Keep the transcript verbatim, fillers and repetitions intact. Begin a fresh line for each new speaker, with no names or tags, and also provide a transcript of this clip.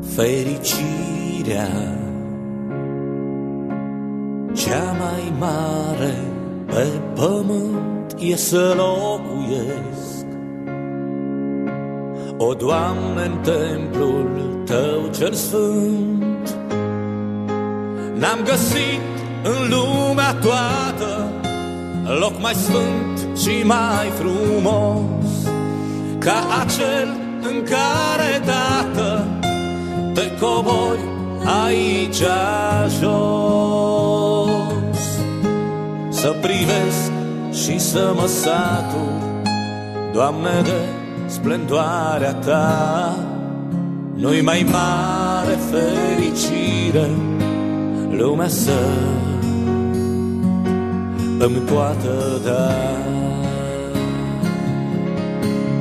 fericirea cea mai mare pe pământ e să locuiesc, o Doamne, în templul Tău cel sfânt. N-am găsit în lumea toată loc mai sfânt și mai frumos ca acel în care, Tată, te cobori aici jos, să privesc și să mă satur, Doamne, de splendoarea Ta. Nu-i mai mare fericire lumea să îmi poată da.